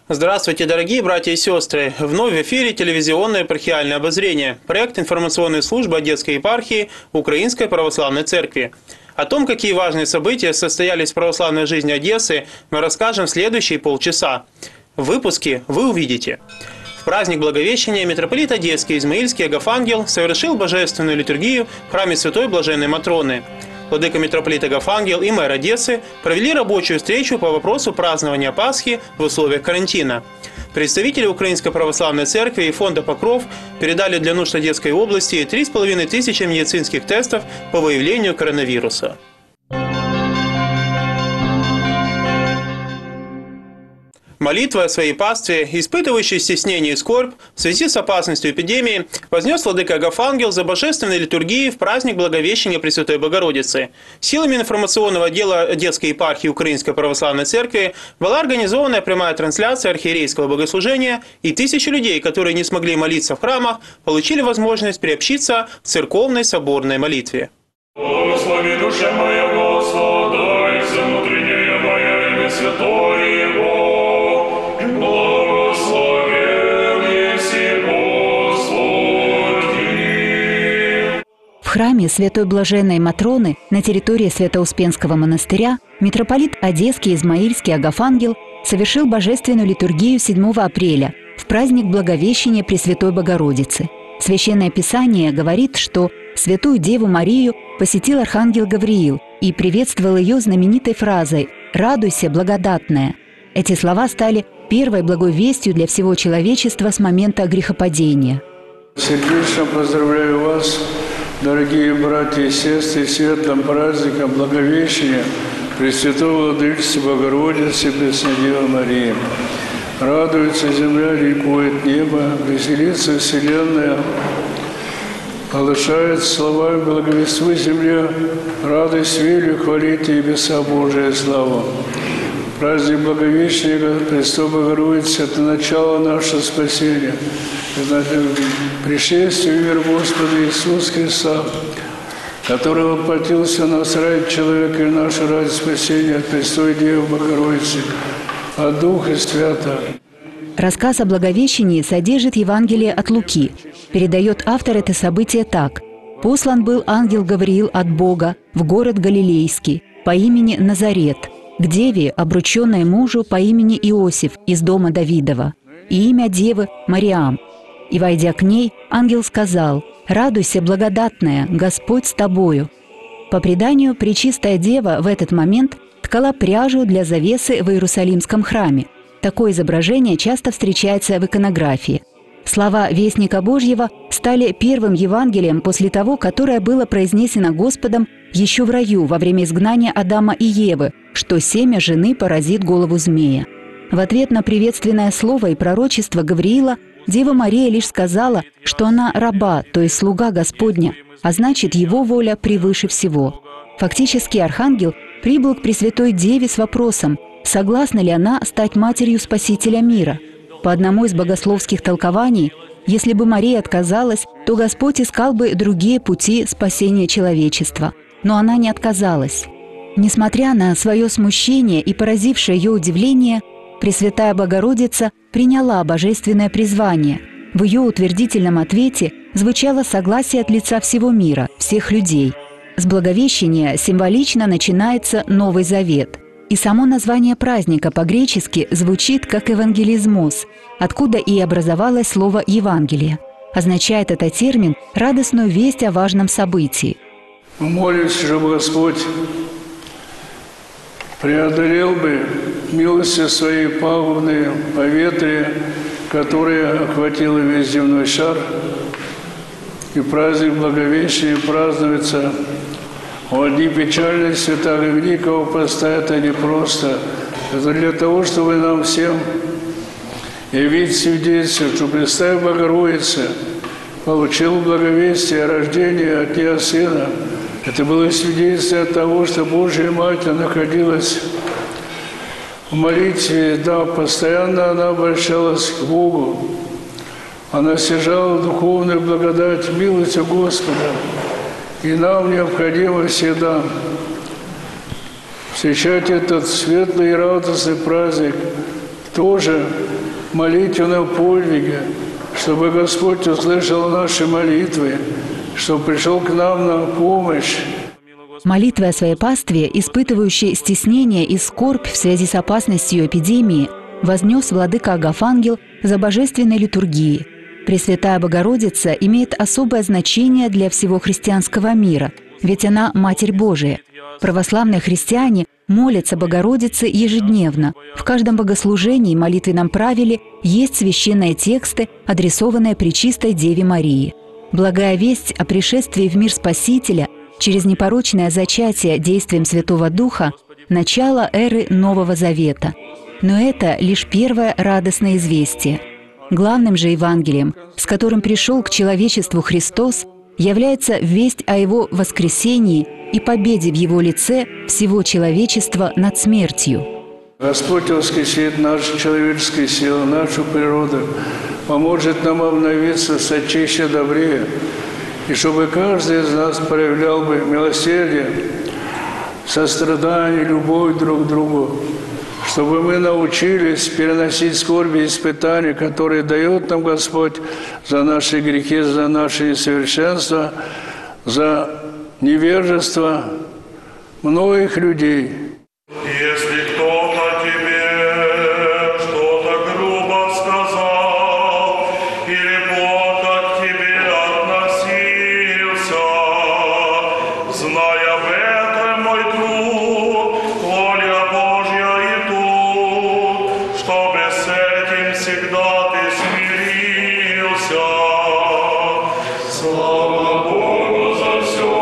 Здравствуйте, дорогие братья и сестры! Вновь в эфире телевизионное епархиальное обозрение, проект информационной службы Одесской епархии Украинской Православной Церкви. О том, какие важные события состоялись в православной жизни Одессы, мы расскажем в следующие полчаса. В выпуске вы увидите. В праздник Благовещения митрополит Одесский Измаильский Агафангел совершил божественную литургию в храме Святой Блаженной Матроны. Владыка митрополит Агафангел и мэр Одессы провели рабочую встречу по вопросу празднования Пасхи в условиях карантина. Представители Украинской Православной Церкви и фонда «Покров» передали для нужд Одесской области 3500 медицинских тестов по выявлению коронавируса. Молитвой о своей пастве, испытывающей стеснение и скорбь в связи с опасностью эпидемии, вознес владыка Агафангел за божественной литургией в праздник Благовещения Пресвятой Богородицы. Силами информационного отдела Одесской епархии Украинской Православной Церкви была организована прямая трансляция архиерейского богослужения, и тысячи людей, которые не смогли молиться в храмах, получили возможность приобщиться к церковной соборной молитве. Благослови душа моя Господа, и все внутреннее мое имя святое Его. В храме Святой Блаженной Матроны на территории Свято-Успенского монастыря митрополит Одесский Измаильский Агафангел совершил божественную литургию 7 апреля в праздник Благовещения Пресвятой Богородицы. Священное Писание говорит, что Святую Деву Марию посетил архангел Гавриил и приветствовал ее знаменитой фразой «Радуйся, благодатная». Эти слова стали первой благой вестью для всего человечества с момента грехопадения. Сердечно поздравляю вас, дорогие братья и сестры, светлым праздником Благовещения Пресвятой Владычицы Богородицы Преснодевы Марии. Радуется земля, ликует небо, веселится вселенная, оглашает словами «Благовествуй земле, радость велю, хвалите небеса Божия славу». Праздник Благовещения Пресвятой Богородицы – это начало нашего спасения. Это пришествие в мир Господа Иисуса Христа, который воплотился на нас ради человека и нашу ради спасения от Пресвятой Девы Богородицы, от Духа Святого. Рассказ о Благовещении содержит Евангелие от Луки. Передает автор это событие так. «Послан был ангел Гавриил от Бога в город Галилейский по имени Назарет, к деве, обрученной мужу по имени Иосиф из дома Давидова, и имя девы Мариам. И, войдя к ней, ангел сказал: «Радуйся, благодатная, Господь с тобою». По преданию, Пречистая Дева в этот момент ткала пряжу для завесы в Иерусалимском храме. Такое изображение часто встречается в иконографии. Слова Вестника Божьего стали первым Евангелием после того, которое было произнесено Господом еще в раю во время изгнания Адама и Евы, что семя жены поразит голову змея. В ответ на приветственное слово и пророчество Гавриила Дева Мария лишь сказала, что она раба, то есть слуга Господня, а значит, его воля превыше всего. Фактически архангел прибыл к Пресвятой Деве с вопросом, согласна ли она стать матерью Спасителя мира. По одному из богословских толкований, если бы Мария отказалась, то Господь искал бы другие пути спасения человечества. Но она не отказалась. Несмотря на свое смущение и поразившее ее удивление, Пресвятая Богородица приняла божественное призвание. В ее утвердительном ответе звучало согласие от лица всего мира, всех людей. С Благовещения символично начинается Новый Завет. И само название праздника по-гречески звучит как «евангелизмос», откуда и образовалось слово «Евангелие». Означает этот термин радостную весть о важном событии. Молюсь, чтобы Господь преодолел бы милостью своей пагубные поветрия, которые охватило весь земной шар, и праздник Благовещения празднуется в дни печальных святых и великого поста. Это не просто. Это для того, чтобы нам всем явить свидетельство, что Пресвятая Богородица получила благовестие о рождении от Нее Сына. Это было свидетельство того, что Божья Матерь находилась в молитве, да, постоянно она обращалась к Богу. Она стяжала духовную благодать, милость у Господа. И нам необходимо всегда встречать этот светлый и радостный праздник тоже молитвенном подвиге, чтобы Господь услышал наши молитвы, чтобы пришел к нам на помощь. Молитвы о своей пастве, испытывающей стеснение и скорбь в связи с опасностью эпидемии, вознес владыка Агафангел за божественной литургией. Пресвятая Богородица имеет особое значение для всего христианского мира, ведь она Матерь Божия. Православные христиане молятся Богородице ежедневно. В каждом богослужении и молитвенном правиле есть священные тексты, адресованные Пречистой Деве Марии. Благая весть о пришествии в мир Спасителя через непорочное зачатие действием Святого Духа – начало эры Нового Завета. Но это лишь первое радостное известие. Главным же Евангелием, с которым пришел к человечеству Христос, является весть о Его воскресении и победе в Его лице всего человечества над смертью. Господь воскресит нашу человеческую силу, нашу природу, поможет нам обновиться, стать чище, добрее, и чтобы каждый из нас проявлял бы милосердие, сострадание, любовь друг к другу, чтобы мы научились переносить скорби и испытания, которые дает нам Господь за наши грехи, за наши несовершенства, за невежество многих людей. Если кто-то тебе что-то грубо сказал или плохо к тебе относился, знай об этом, мой друг, воля Божья и тут, чтобы с этим всегда ты смирился. Слава Богу за все.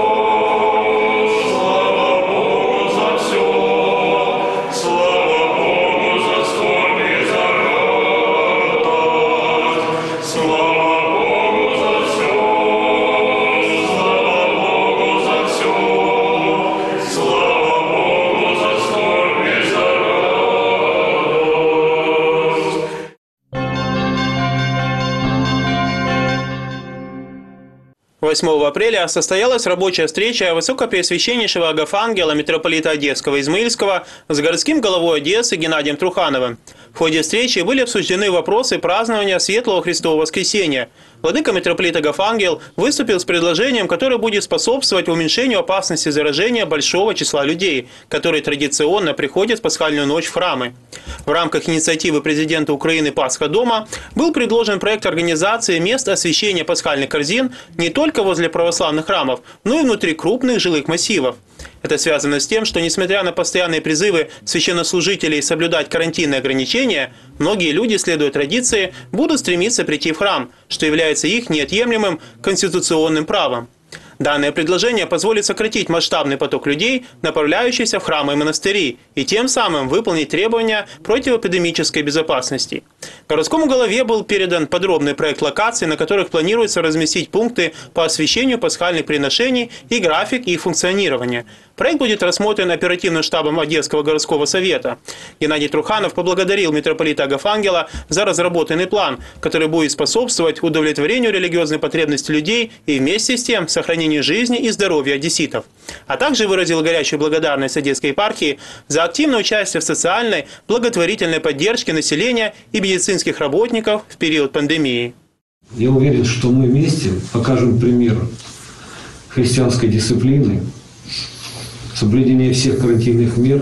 «8 апреля состоялась рабочая встреча Высокопреосвященнейшего Агафангела митрополита Одесского и Измаильского с городским головой Одессы Геннадием Трухановым. В ходе встречи были обсуждены вопросы празднования Светлого Христового Воскресения. Владыка митрополит Агафангел выступил с предложением, которое будет способствовать уменьшению опасности заражения большого числа людей, которые традиционно приходят в пасхальную ночь в храмы. В рамках инициативы президента Украины «Пасха дома» был предложен проект организации мест освящения пасхальных корзин не только возле православных храмов, но и внутри крупных жилых массивов. Это связано с тем, что, несмотря на постоянные призывы священнослужителей соблюдать карантинные ограничения, многие люди, следуя традиции, будут стремиться прийти в храм, что является их неотъемлемым конституционным правом. Данное предложение позволит сократить масштабный поток людей, направляющихся в храмы и монастыри, и тем самым выполнить требования противоэпидемической безопасности. Городскому голове был передан подробный проект локаций, на которых планируется разместить пункты по освящению пасхальных приношений и график их функционирования. Проект будет рассмотрен оперативным штабом Одесского городского совета. Геннадий Труханов поблагодарил митрополита Агафангела за разработанный план, который будет способствовать удовлетворению религиозной потребности людей и вместе с тем сохранению жизни и здоровья одесситов. А также выразил горячую благодарность Одесской епархии за активное участие в социальной, благотворительной поддержке населения и медицинских работников в период пандемии. Я уверен, что мы вместе покажем пример христианской дисциплины, соблюдение всех карантинных мер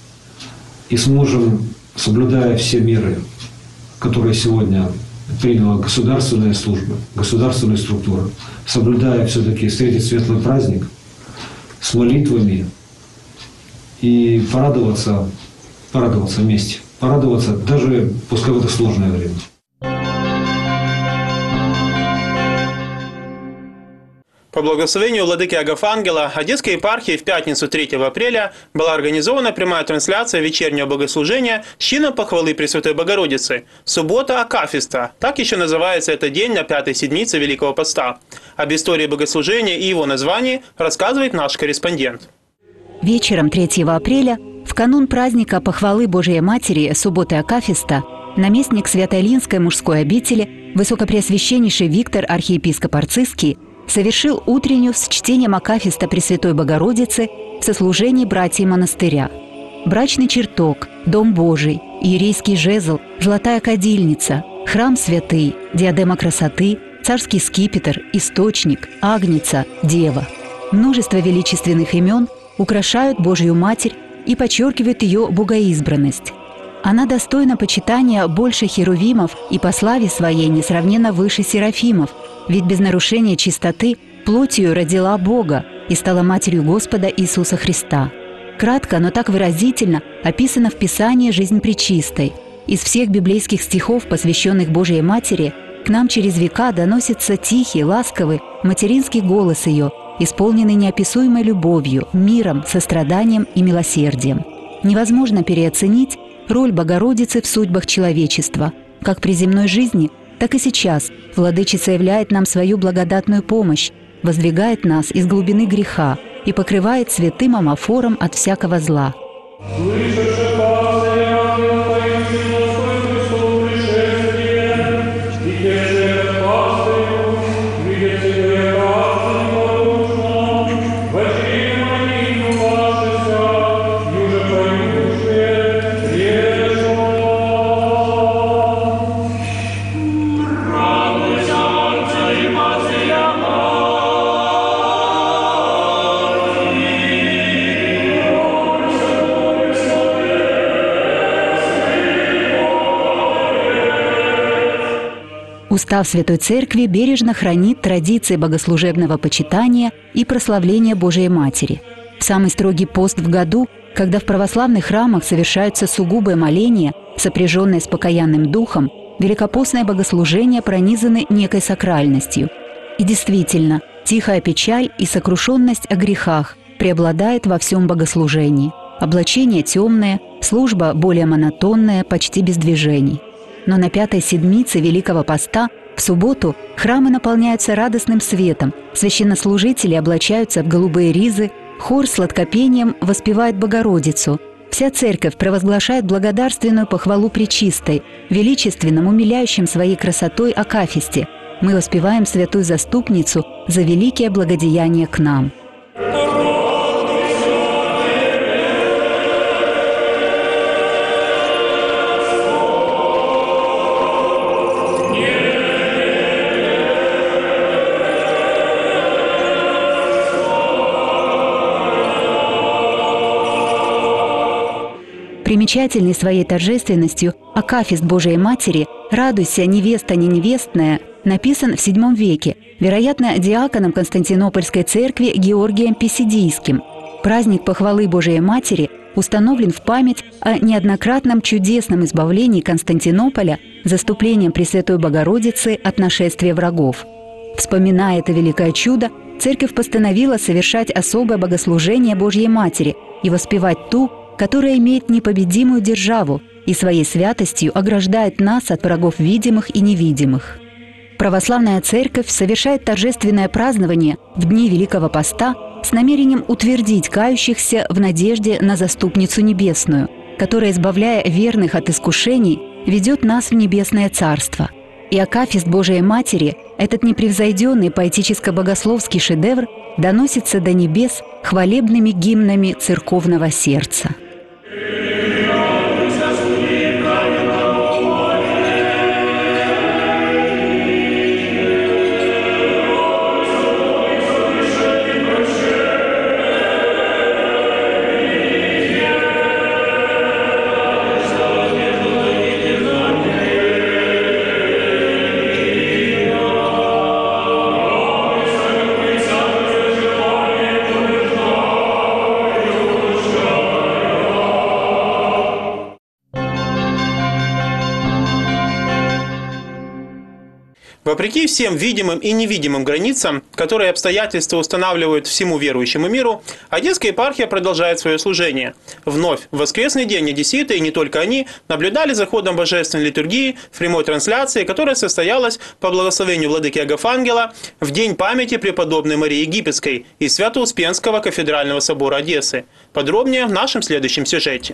и сможем, соблюдая все меры, которые сегодня приняла государственная служба, государственная структура, соблюдая все-таки встретить светлый праздник с молитвами и порадоваться вместе, порадоваться даже пускай в это сложное время. По благословению владыки Агафангела Одесской епархии в пятницу 3 апреля была организована прямая трансляция вечернего богослужения с чином похвалы Пресвятой Богородицы. Суббота Акафиста. Так еще называется этот день на 5-й седмице Великого Поста. Об истории богослужения и его названии рассказывает наш корреспондент. Вечером 3 апреля, в канун праздника Похвалы Божией Матери субботы Акафиста, наместник Свято-Илинской мужской обители, высокопреосвященнейший Виктор, архиепископ Арцизский, совершил утреннюю с чтением Акафиста Пресвятой Богородицы в сослужении братьев монастыря. брачный чертог, Дом Божий, иерейский жезл, золотая кадильница, храм святый, диадема красоты, царский скипетр, источник, агница, дева. Множество величественных имен украшают Божью Матерь и подчеркивают ее богоизбранность. Она достойна почитания больше херувимов и по славе своей несравненно выше серафимов, ведь без нарушения чистоты плотью родила Бога и стала Матерью Господа Иисуса Христа. Кратко, но так выразительно описана в Писании жизнь Пречистой. Из всех библейских стихов, посвященных Божьей Матери, к нам через века доносится тихий, ласковый, материнский голос ее, исполненный неописуемой любовью, миром, состраданием и милосердием. Невозможно переоценить роль Богородицы в судьбах человечества. Как при земной жизни, так и сейчас Владычица являет нам свою благодатную помощь, воздвигает нас из глубины греха и покрывает святым амафором от всякого зла. Устав Святой Церкви бережно хранит традиции богослужебного почитания и прославления Божией Матери. В самый строгий пост в году, когда в православных храмах совершаются сугубые моления, сопряженные с покаянным духом, великопостное богослужение пронизаны некой сакральностью. И действительно, тихая печаль и сокрушенность о грехах преобладает во всем богослужении. Облачение темное, служба более монотонная, почти без движений. Но на пятой седмице Великого Поста, в субботу, храмы наполняются радостным светом, священнослужители облачаются в голубые ризы, хор сладкопением воспевает Богородицу. Вся церковь провозглашает благодарственную похвалу Пречистой, величественном, умиляющем своей красотой Акафисте. Мы воспеваем святую заступницу за великие благодеяния к нам. Примечательный своей торжественностью Акафист Божией Матери «Радуйся, невеста не невестная» написан в VII веке, вероятно, диаконом Константинопольской церкви Георгием Писидийским. Праздник похвалы Божией Матери установлен в память о неоднократном чудесном избавлении Константинополя заступлением Пресвятой Богородицы от нашествия врагов. Вспоминая это великое чудо, церковь постановила совершать особое богослужение Божьей Матери и воспевать ту, которая имеет непобедимую державу и своей святостью ограждает нас от врагов видимых и невидимых. Православная Церковь совершает торжественное празднование в дни Великого Поста с намерением утвердить кающихся в надежде на Заступницу Небесную, которая, избавляя верных от искушений, ведет нас в Небесное Царство. И Акафист Божией Матери, этот непревзойденный поэтическо-богословский шедевр, доносится до небес хвалебными гимнами церковного сердца. Вопреки всем видимым и невидимым границам, которые обстоятельства устанавливают всему верующему миру, Одесская епархия продолжает свое служение. Вновь в воскресный день одесситы, и не только они, наблюдали за ходом божественной литургии в прямой трансляции, которая состоялась по благословению владыки Агафангела в день памяти преподобной Марии Египетской из Свято-Успенского кафедрального собора Одессы. Подробнее в нашем следующем сюжете.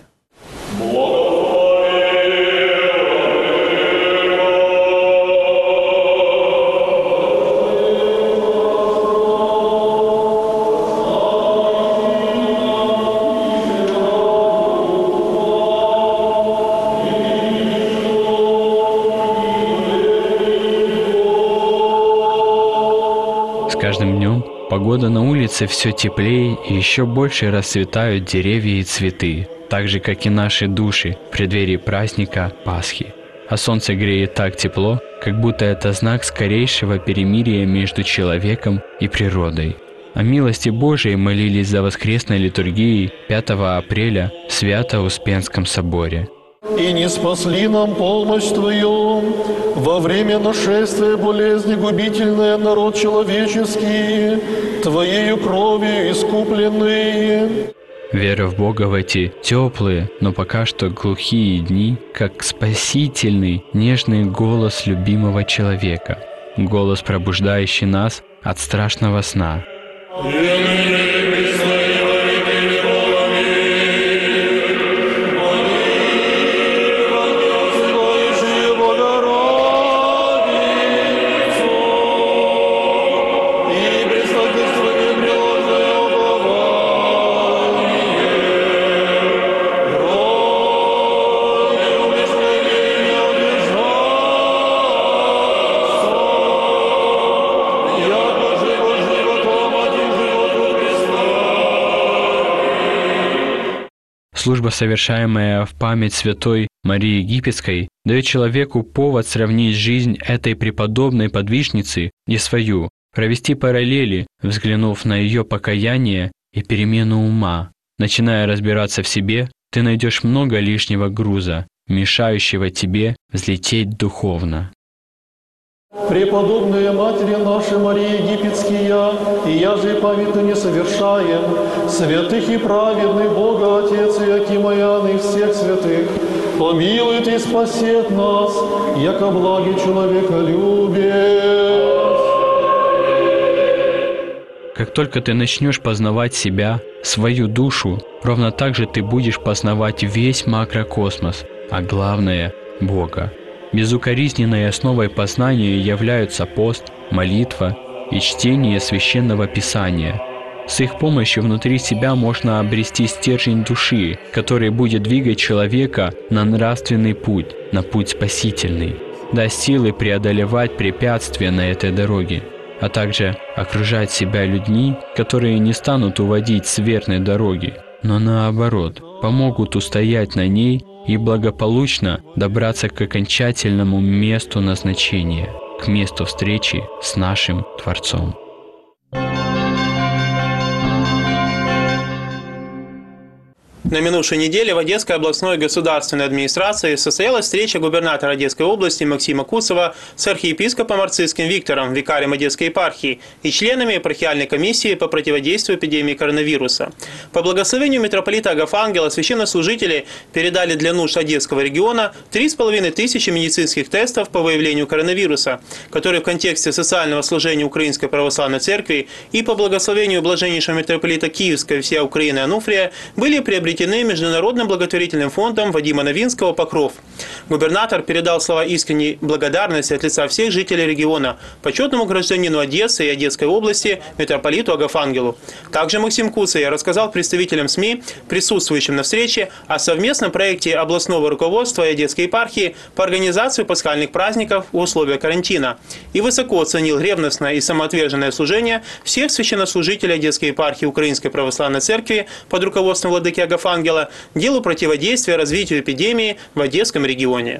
погода на улице все теплее и еще больше расцветают деревья и цветы, так же, как и наши души в преддверии праздника Пасхи. А солнце греет так тепло, как будто это знак скорейшего перемирия между человеком и природой. О милости Божией молились за воскресной литургией 5 апреля в Свято-Успенском соборе. «И не спасли нам помощь Твою во время нашествия болезни губительная народ человеческий, Твоею кровью искупленный». Вера в Бога в эти теплые, но пока что глухие дни, как спасительный, нежный голос любимого человека, голос, пробуждающий нас от страшного сна. Служба, совершаемая в память святой Марии Египетской, дает человеку повод сравнить жизнь этой преподобной подвижницы и свою, провести параллели, взглянув на ее покаяние и перемену ума. Начиная разбираться в себе, ты найдешь много лишнего груза, мешающего тебе взлететь духовно. Преподобные Матери нашей Марии Египетские, и я же памятно не совершаем, святых и праведных Бога Отец Иаким Иоанн и всех святых, помилует и спасет нас, яко благи человеколюбец. Как только ты начнешь познавать себя, свою душу, ровно так же ты будешь познавать весь макрокосмос, а главное – Бога. Безукоризненной основой познания являются пост, молитва и чтение Священного Писания. С их помощью внутри себя можно обрести стержень души, который будет двигать человека на нравственный путь, на путь спасительный, даст силы преодолевать препятствия на этой дороге, а также окружать себя людьми, которые не станут уводить с верной дороги, но наоборот, помогут устоять на ней и благополучно добраться к окончательному месту назначения, к месту встречи с нашим Творцом. На минувшей неделе в Одесской областной государственной администрации состоялась встреча губернатора Одесской области Максима Кусова с архиепископом Арцизским Виктором, викарием Одесской епархии, и членами епархиальной комиссии по противодействию эпидемии коронавируса. По благословению митрополита Агафангела священнослужители передали для нужд Одесского региона 3500 медицинских тестов по выявлению коронавируса, которые в контексте социального служения Украинской Православной Церкви и по благословению блаженнейшего митрополита Киевской всея Украины Ануфрия были приобретены Международным благотворительным фондом Вадима Новинского «Покров». Губернатор передал слова искренней благодарности от лица всех жителей региона почетному гражданину Одессы и Одесской области митрополиту Агафангелу. Также Максим Кусов рассказал представителям СМИ, присутствующим на встрече, о совместном проекте областного руководства и Одесской епархии по организации пасхальных праздников в условиях карантина и высоко оценил ревностное и самоотверженное служение всех священнослужителей Одесской епархии Украинской Православной Церкви под руководством владыки Агафангела делу противодействия развитию эпидемии в Одесском регионе.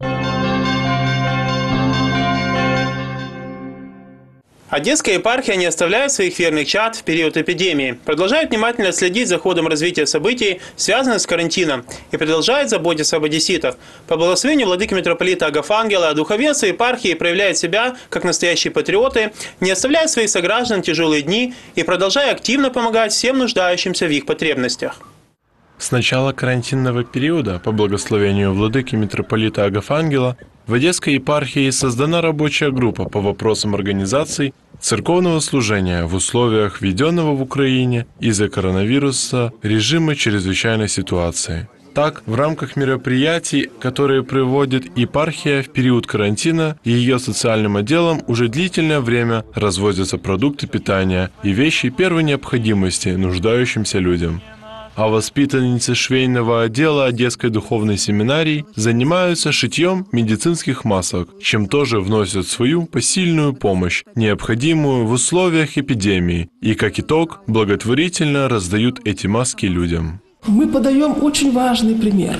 Одесская епархия не оставляет своих верных чад в период эпидемии, продолжает внимательно следить за ходом развития событий, связанных с карантином, и продолжает заботиться об одесситах. По благословению владыки митрополита Агафангела, духовенство епархии проявляет себя как настоящие патриоты, не оставляя своих сограждан в тяжелые дни и продолжая активно помогать всем нуждающимся в их потребностях. С начала карантинного периода, по благословению владыки митрополита Агафангела, в Одесской епархии создана рабочая группа по вопросам организации церковного служения в условиях введенного в Украине из-за коронавируса режима чрезвычайной ситуации. Так, в рамках мероприятий, которые проводит епархия в период карантина, ее социальным отделом уже длительное время развозятся продукты питания и вещи первой необходимости нуждающимся людям. а воспитанницы швейного отдела Одесской духовной семинарии занимаются шитьем медицинских масок, чем тоже вносят свою посильную помощь, необходимую в условиях эпидемии, и, как итог, благотворительно раздают эти маски людям. Мы подаем очень важный пример.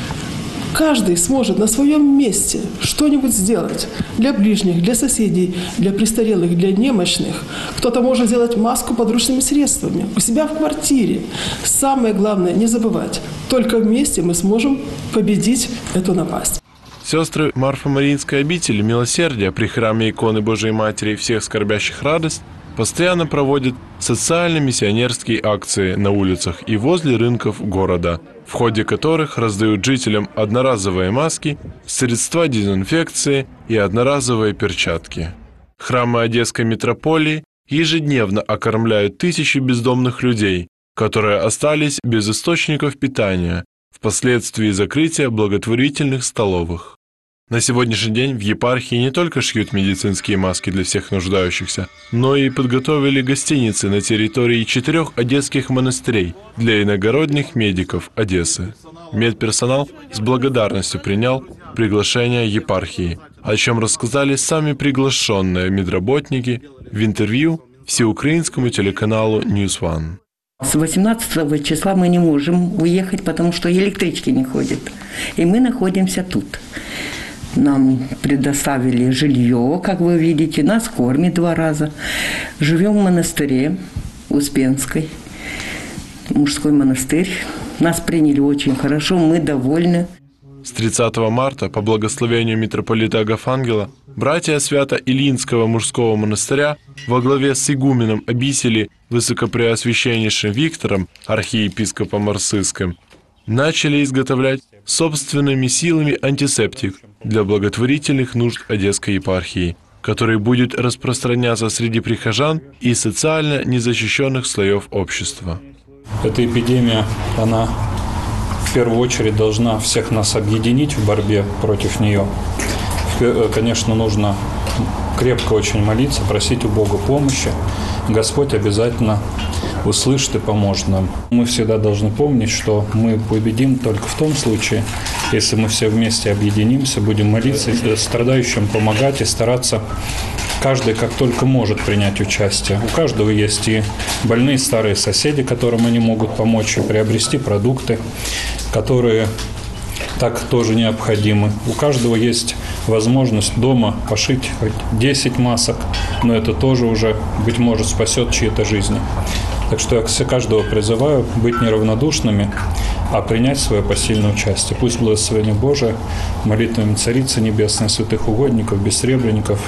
Каждый сможет на своем месте что-нибудь сделать для ближних, для соседей, для престарелых, для немощных. Кто-то может сделать маску подручными средствами у себя в квартире. Самое главное – не забывать. Только вместе мы сможем победить эту напасть. Сестры Марфо-Мариинской обители Милосердия при храме иконы Божией Матери всех скорбящих радость постоянно проводят социально-миссионерские акции на улицах и возле рынков города, в ходе которых раздают жителям одноразовые маски, средства дезинфекции и одноразовые перчатки. Храмы Одесской митрополии ежедневно окормляют тысячи бездомных людей, которые остались без источников питания впоследствии закрытия благотворительных столовых. На сегодняшний день в епархии не только шьют медицинские маски для всех нуждающихся, но и подготовили гостиницы на территории 4 одесских монастырей для иногородних медиков Одессы. Медперсонал с благодарностью принял приглашение епархии, о чем рассказали сами приглашенные медработники в интервью всеукраинскому телеканалу News One. С 18 числа мы не можем уехать, потому что электрички не ходят. И мы находимся тут. Нам предоставили жилье, как вы видите, нас кормят 2 раза. Живем в монастыре Успенской, мужской монастырь. Нас приняли очень хорошо, мы довольны. С 30 марта, по благословению митрополита Агафангела, братья Свято-Илинского мужского монастыря во главе с игуменом обители Высокопреосвященнейшим Виктором, архиепископом Арцизским, начали изготовлять собственными силами антисептик для благотворительных нужд Одесской епархии, который будет распространяться среди прихожан и социально незащищенных слоев общества. Эта эпидемия, она в первую очередь должна всех нас объединить в борьбе против нее. Конечно, нужно крепко очень молиться, просить у Бога помощи. Господь обязательно услышит и поможет нам. Мы всегда должны помнить, что мы победим только в том случае, если мы все вместе объединимся, будем молиться, страдающим помогать и стараться каждый как только может принять участие. У каждого есть и больные старые соседи, которым они могут помочь и приобрести продукты, которые так тоже необходимы. У каждого есть возможность дома пошить хоть 10 масок, но это тоже уже, быть может, спасет чьи-то жизни. Так что я каждого призываю быть неравнодушными, а принять свое посильное участие. Пусть благословение Божие, молитвами Царицы Небесной, святых угодников, бессребренников,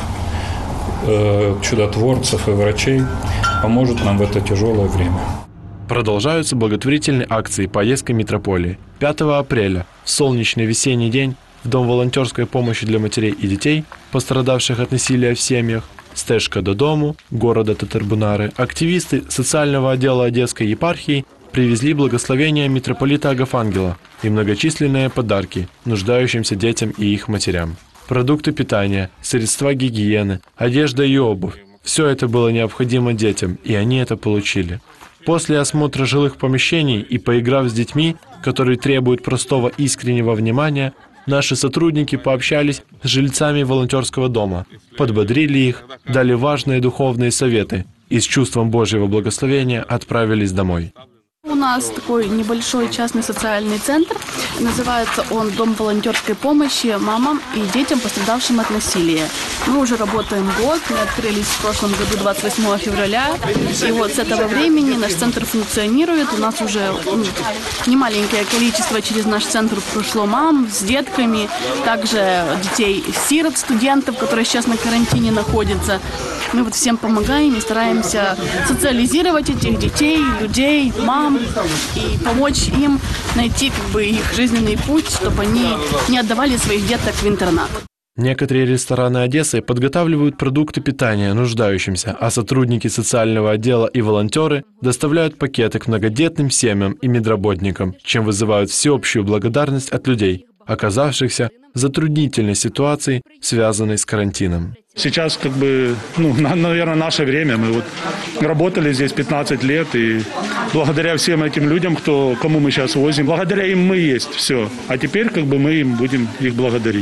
чудотворцев и врачей поможет нам в это тяжелое время. Продолжаются благотворительные акции по Одесской митрополии. 5 апреля, в солнечный весенний день, в Дом волонтерской помощи для матерей и детей, пострадавших от насилия в семьях, Стежка додому, города Татарбунары, активисты социального отдела Одесской епархии привезли благословение митрополита Агафангела и многочисленные подарки нуждающимся детям и их матерям. Продукты питания, средства гигиены, одежда и обувь – все это было необходимо детям, и они это получили. После осмотра жилых помещений и поиграв с детьми, которые требуют простого искреннего внимания, наши сотрудники пообщались с жильцами волонтерского дома, подбодрили их, дали важные духовные советы и с чувством Божьего благословения отправились домой. У нас такой небольшой частный социальный центр. Называется он «Дом волонтерской помощи мамам и детям, пострадавшим от насилия». Мы уже работаем год, мы открылись в прошлом году 28 февраля. И вот с этого времени наш центр функционирует. У нас уже немаленькое количество через наш центр прошло мам с детками, также детей-сирот, студентов, которые сейчас на карантине находятся. Мы вот всем помогаем и стараемся социализировать этих детей, людей, мам и помочь им найти их жизненный путь, чтобы они не отдавали своих деток в интернат. Некоторые рестораны Одессы подготавливают продукты питания нуждающимся, а сотрудники социального отдела и волонтеры доставляют пакеты к многодетным семьям и медработникам, чем вызывают всеобщую благодарность от людей, оказавшихся затруднительной ситуации, связанной с карантином. Сейчас, наверное, наше время. Мы вот работали здесь 15 лет, и благодаря всем этим людям, кому мы сейчас возим, благодаря им мы есть, все. А теперь мы им будем их благодарить.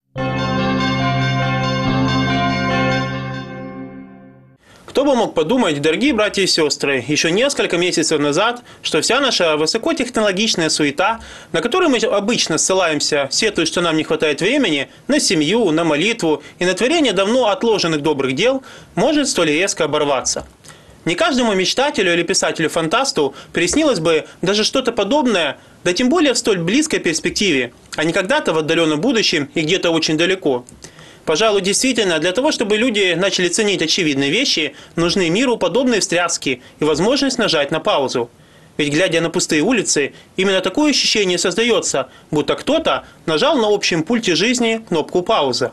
Кто бы мог подумать, дорогие братья и сестры, еще несколько месяцев назад, что вся наша высокотехнологичная суета, на которую мы обычно ссылаемся, сетуя, что нам не хватает времени, на семью, на молитву и на творение давно отложенных добрых дел, может столь резко оборваться. Не каждому мечтателю или писателю-фантасту приснилось бы даже что-то подобное, да тем более в столь близкой перспективе, а не когда-то в отдаленном будущем и где-то очень далеко. Пожалуй, действительно, для того, чтобы люди начали ценить очевидные вещи, нужны миру подобные встряски и возможность нажать на паузу. Ведь, глядя на пустые улицы, именно такое ощущение создается, будто кто-то нажал на общем пульте жизни кнопку «пауза».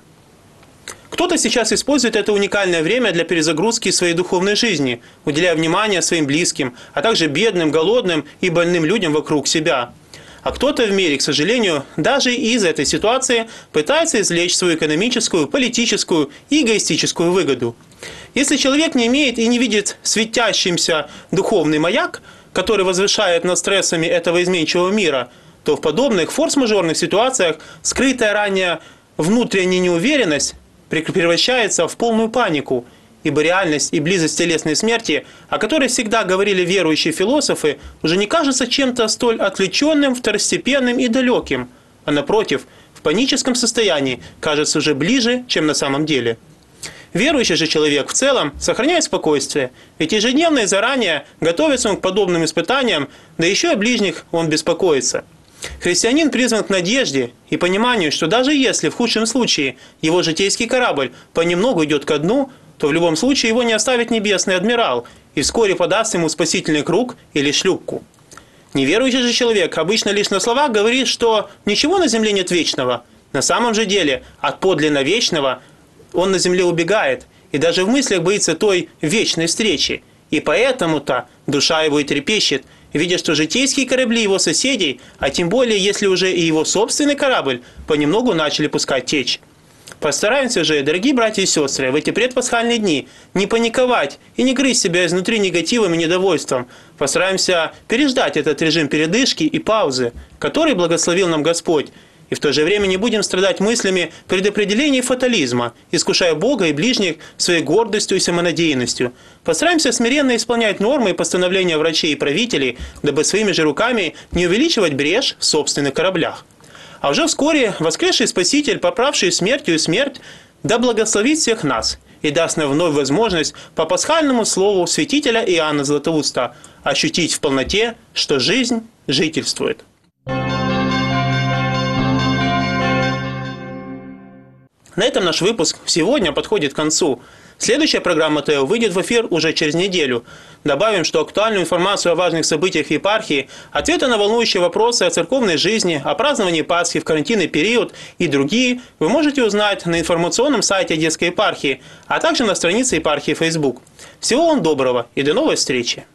Кто-то сейчас использует это уникальное время для перезагрузки своей духовной жизни, уделяя внимание своим близким, а также бедным, голодным и больным людям вокруг себя. А кто-то в мире, к сожалению, даже из этой ситуации пытается извлечь свою экономическую, политическую и эгоистическую выгоду. Если человек не имеет и не видит светящимся духовный маяк, который возвышает над стрессами этого изменчивого мира, то в подобных форс-мажорных ситуациях скрытая ранее внутренняя неуверенность превращается в полную панику, ибо реальность и близость телесной смерти, о которой всегда говорили верующие философы, уже не кажется чем-то столь отвлеченным, второстепенным и далеким, а напротив, в паническом состоянии кажется уже ближе, чем на самом деле. Верующий же человек в целом сохраняет спокойствие, ведь ежедневно и заранее готовится он к подобным испытаниям, да еще и о ближних он беспокоится. Христианин призван к надежде и пониманию, что даже если в худшем случае его житейский корабль понемногу идет ко дну, то в любом случае его не оставит небесный адмирал и вскоре подаст ему спасительный круг или шлюпку. Неверующий же человек обычно лишь на словах говорит, что ничего на земле нет вечного. На самом же деле от подлинно вечного он на земле убегает и даже в мыслях боится той вечной встречи. И поэтому-то душа его и трепещет, видя, что житейские корабли его соседей, а тем более если уже и его собственный корабль, понемногу начали пускать течь. Постараемся же, дорогие братья и сестры, в эти предпасхальные дни не паниковать и не грызть себя изнутри негативом и недовольством. Постараемся переждать этот режим передышки и паузы, который благословил нам Господь. И в то же время не будем страдать мыслями предопределения и фатализма, искушая Бога и ближних своей гордостью и самонадеянностью. Постараемся смиренно исполнять нормы и постановления врачей и правителей, дабы своими же руками не увеличивать брешь в собственных кораблях. А уже вскоре воскресший Спаситель, поправший смертью и смерть, да благословит всех нас и даст нам вновь возможность по пасхальному слову святителя Иоанна Златоуста ощутить в полноте, что жизнь жительствует. На этом наш выпуск сегодня подходит к концу. Следующая программа ТЭО выйдет в эфир уже через неделю. Добавим, что актуальную информацию о важных событиях в епархии, ответы на волнующие вопросы о церковной жизни, о праздновании Пасхи в карантинный период и другие вы можете узнать на информационном сайте Одесской епархии, а также на странице епархии Facebook. Всего вам доброго и до новой встречи!